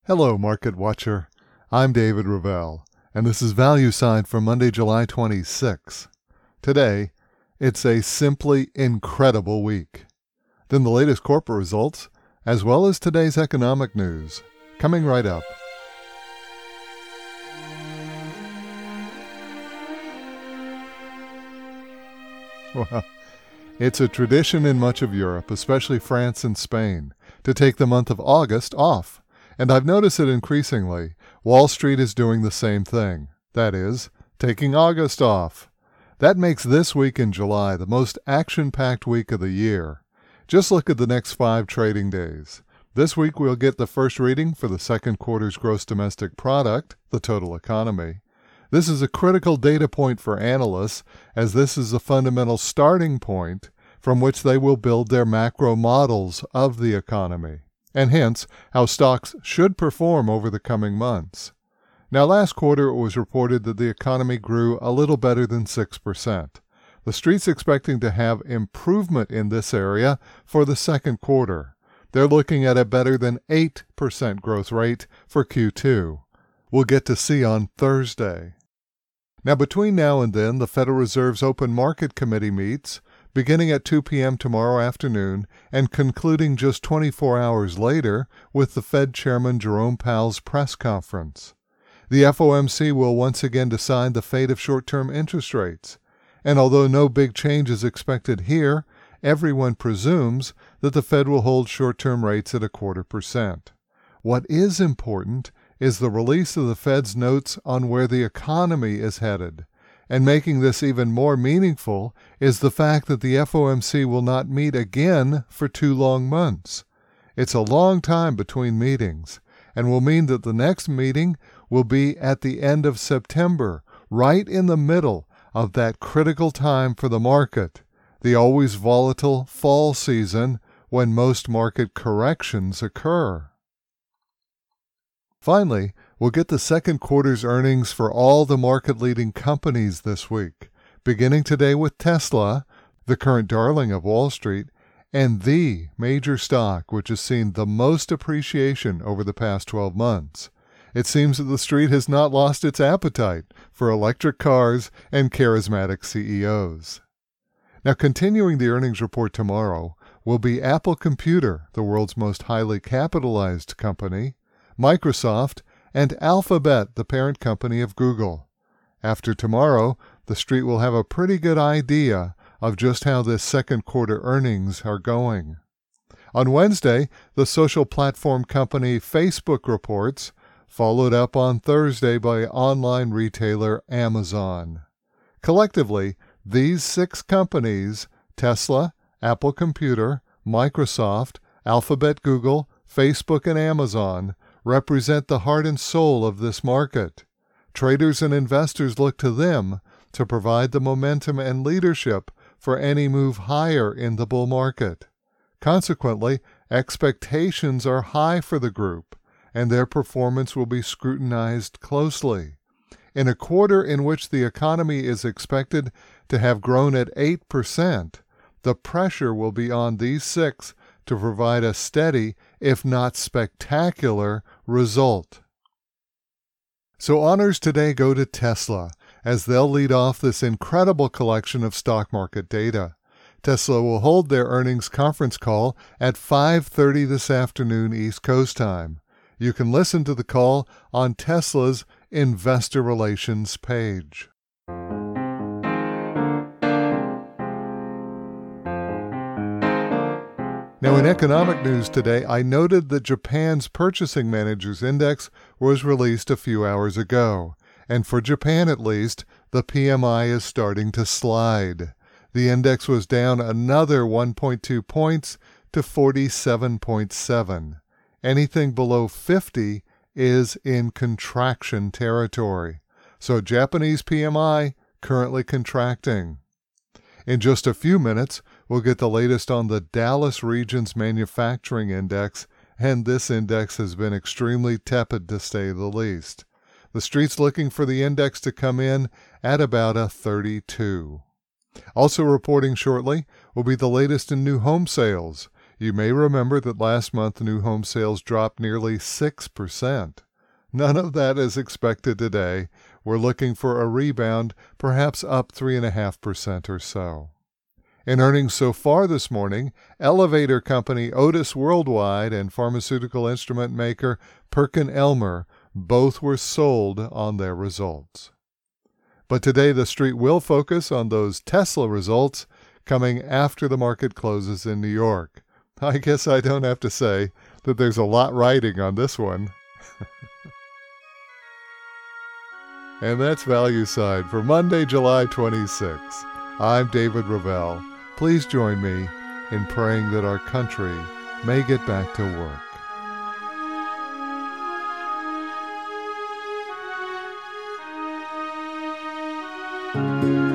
Hello, Market Watcher. I'm David Ravel, and this is ValueSide for Monday, July 26. Today, it's a simply incredible week. Then the latest corporate results, as well as today's economic news, coming right up. Well, it's a tradition in much of Europe, especially France and Spain, to take the month of August off. And I've noticed it increasingly. Wall Street is doing the same thing. That is, taking August off. That makes this week in July the most action-packed week of the year. Just look at the next 5 trading days. This week we'll get the first reading for the second quarter's gross domestic product, the total economy. This is a critical data point for analysts, as this is a fundamental starting point from which they will build their macro models of the economy, and hence how stocks should perform over the coming months. Now, last quarter it was reported that the economy grew a little better than 6%. The Street's expecting to have improvement in this area for the second quarter. They're looking at a better than 8% growth rate for Q2. We'll get to see on Thursday. Now, between now and then, the Federal Reserve's Open Market Committee meets, beginning at 2 p.m. tomorrow afternoon and concluding just 24 hours later with the Fed Chairman Jerome Powell's press conference. The FOMC will once again decide the fate of short-term interest rates. And although no big change is expected here, everyone presumes that the Fed will hold short-term rates at 0.25%. What is important is the release of the Fed's notes on where the economy is headed. And making this even more meaningful is the fact that the FOMC will not meet again for 2 long months. It's a long time between meetings, and will mean that the next meeting will be at the end of September, right in the middle of that critical time for the market, the always volatile fall season when most market corrections occur. Finally, we'll get the second quarter's earnings for all the market-leading companies this week, beginning today with Tesla, the current darling of Wall Street, and the major stock which has seen the most appreciation over the past 12 months. It seems that the Street has not lost its appetite for electric cars and charismatic CEOs. Now, continuing the earnings report tomorrow will be Apple Computer, the world's most highly capitalized company, Microsoft, and Alphabet, the parent company of Google. After tomorrow, the Street will have a pretty good idea of just how this second quarter earnings are going. On Wednesday, the social platform company Facebook reports, followed up on Thursday by online retailer Amazon. Collectively, these 6 companies, Tesla, Apple Computer, Microsoft, Alphabet, Google, Facebook, and Amazon, represent the heart and soul of this market. Traders and investors look to them to provide the momentum and leadership for any move higher in the bull market. Consequently, expectations are high for the group, and their performance will be scrutinized closely. In a quarter in which the economy is expected to have grown at 8%, the pressure will be on these 6 to provide a steady, if not spectacular, result. So honors today go to Tesla, as they'll lead off this incredible collection of stock market data. Tesla will hold their earnings conference call at 5:30 this afternoon East Coast time. You can listen to the call on Tesla's Investor Relations page. Now, in economic news today, I noted that Japan's Purchasing Managers Index was released a few hours ago, and for Japan at least, the PMI is starting to slide. The index was down another 1.2 points to 47.7. Anything below 50 is in contraction territory. So Japanese PMI currently contracting. In just a few minutes, we'll get the latest on the Dallas region's manufacturing index, and this index has been extremely tepid to say the least. The Street's looking for the index to come in at about a 32. Also reporting shortly will be the latest in new home sales. You may remember that last month new home sales dropped nearly 6%. None of that is expected today. We're looking for a rebound, perhaps up 3.5% or so. In earnings so far this morning, elevator company Otis Worldwide and pharmaceutical instrument maker PerkinElmer both were sold on their results. But today the street will focus on those Tesla results coming after the market closes in New York. I guess I don't have to say that there's a lot riding on this one. And that's Value Side for Monday, July 26. I'm David Ravel. Please join me in praying that our country may get back to work.